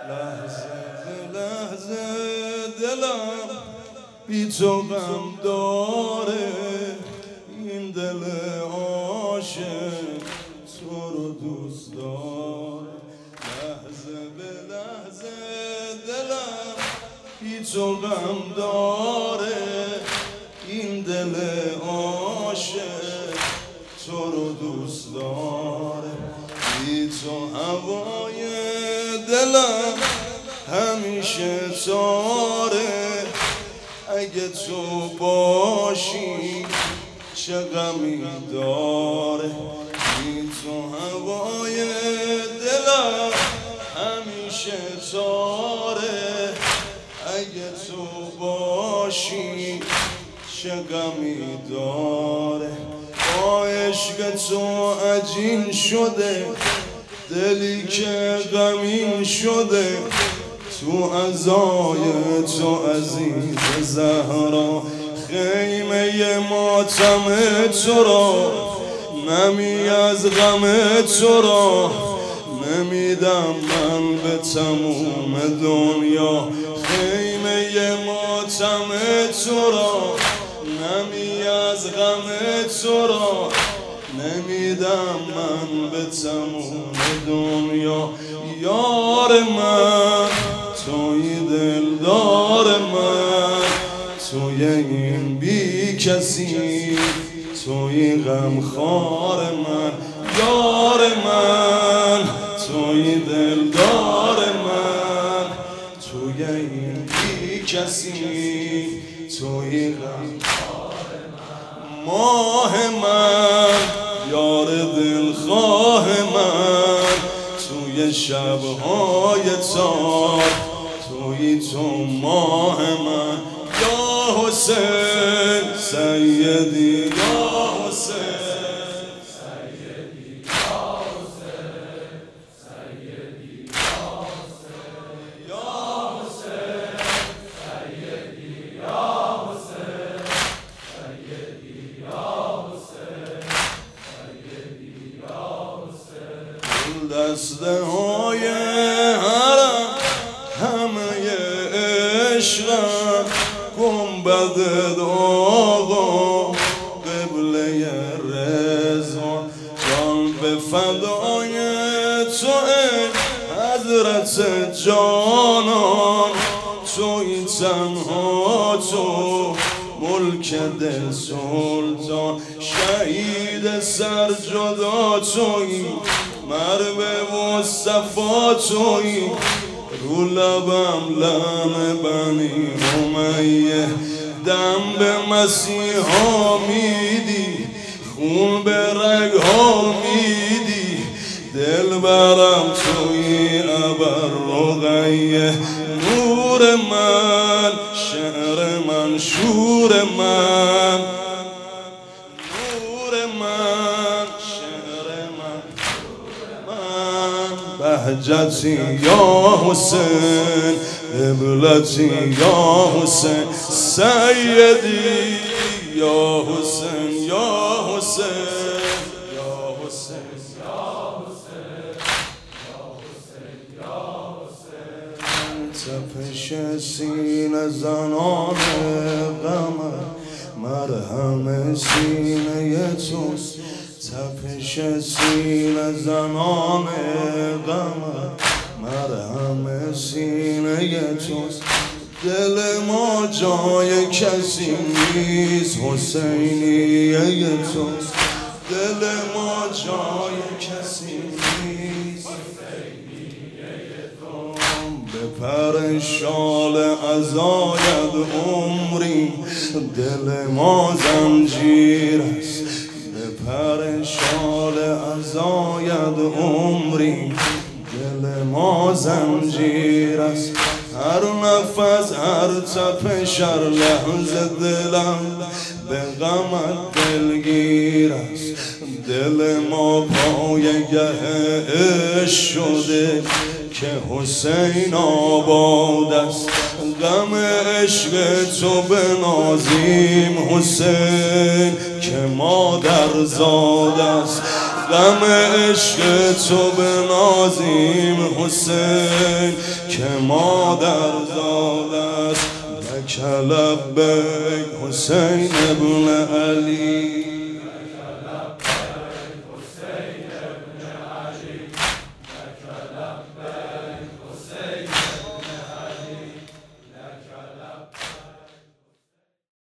لحظه به لحظه دلم بی تو غم داره، این دل عاشق تو رو دوست داره. لحظه به لحظه دلم بی تو غم داره، این دل عاشق تو رو دوست داره. بی تو هوای دلم همیشه تاره، اگه تو باشی چه غمی داره. بی تو هوای دلم همیشه تاره، اگه تو باشی چه غمی داره. با عشق تو عجین شده دلی که غمین شده، تو عزای تو عزیز زهرا، خیمه ماتم تو را، نمی از غم تو را نمیدم من به تموم دنیا. خیمه ماتم تو را، نمی از غم تو را نمیدم من به تموم دنیا. یار من توی دلدار من، توی این بی کسی، توی غمخوار من. یار من توی دلدار من، توی این بی کسی، توی غمخوار من. ماه من یار دلخواه من، توی شبهای تار توی تو ماه من. یا حسین سیدی یا حسین سیدی یا حسین سیدی یا حسین یا حسین سیدی یا حسین سیدی یا حسین سیدی یا حسین. دسته های حرم همه عشقم، گنبد آقا قبله رضوان. جان به فدای تو ای حضرت جانان، توی تنها تو ملک دل سلطان. شهید سر جدا توی، مرو مصطفی توی، رو لبم لم بنی امیه. دم به مسیحا میدی، خون به رگها میدی، دل برم توی ابر رقیه. نور من شعر من شور من، نور من شعر من بهجتی یا حسین، قبلتی یا حسین سیدی یا حسین یا حسین یا حسین یا حسین یا حسین. تپش سینه زنان غمم مرهم سینه توست، تپش سینه زنان غمم مرهم سینه توست. دل ما جای کسی نیست، حسینیه توست. دل ما جای کسی نیست، حسینیه توست. به پر شال عزاید عمری، دل ما زنجیر است. به پر شال عزاید عمری، دل ما زنجیر است. هر نفس هر تپش هر لحظه دلم به غمت دلگیر است. دل ما پایگه عشق شده که حسین آباد است. غم عشق تو بنازیم حسین که مادر زاد است. غم عشق تو بنازیم حسین که مادر زاد است لک لبیک حسین ابن علی.